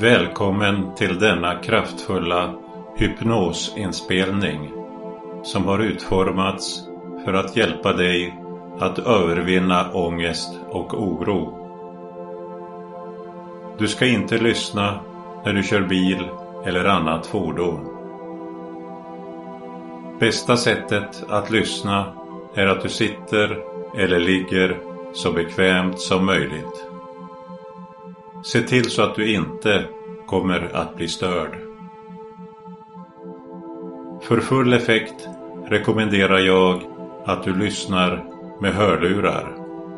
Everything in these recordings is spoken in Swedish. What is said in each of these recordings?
Välkommen till denna kraftfulla hypnosinspelning som har utformats för att hjälpa dig att övervinna ångest och oro. Du ska inte lyssna när du kör bil eller annat fordon. Bästa sättet att lyssna är att du sitter eller ligger så bekvämt som möjligt. Se till så att du inte kommer att bli störd. För full effekt rekommenderar jag att du lyssnar med hörlurar.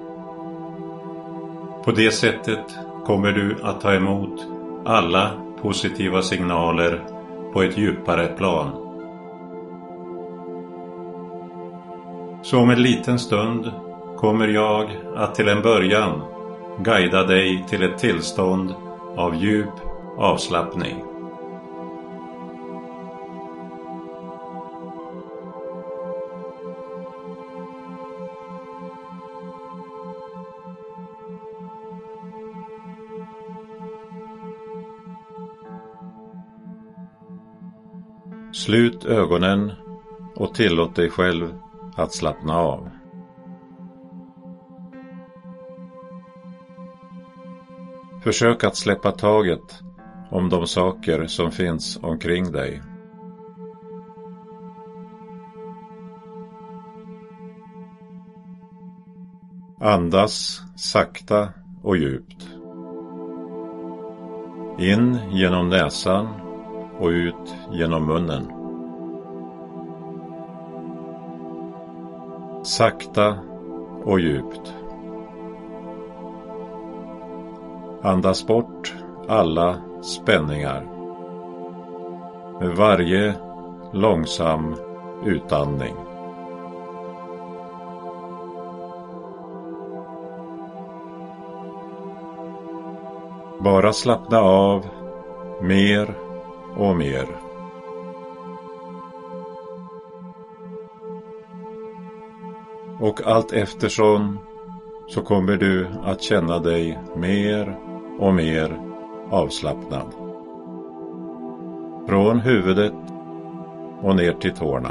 På det sättet kommer du att ta emot alla positiva signaler på ett djupare plan. Så om en liten stund kommer jag att till en början guida dig till ett tillstånd av djup avslappning. Slut ögonen och tillåt dig själv att slappna av. Försök att släppa taget om de saker som finns omkring dig. Andas sakta och djupt. In genom näsan och ut genom munnen. Sakta och djupt. Andas bort alla spänningar med varje långsam utandning. Bara slappna av mer och mer. Och allt eftersom så kommer du att känna dig mer och mer avslappnad. Från huvudet och ner till tårna.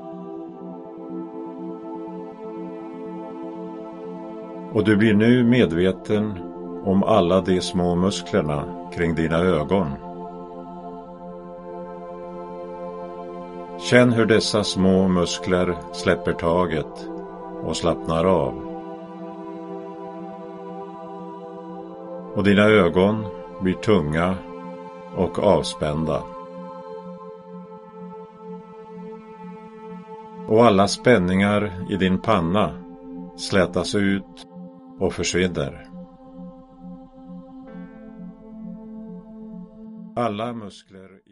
Och du blir nu medveten om alla de små musklerna kring dina ögon. Känn hur dessa små muskler släpper taget och slappnar av. Och dina ögon blir tunga och avspända. Och alla spänningar i din panna slätas ut och försvinner. Alla muskler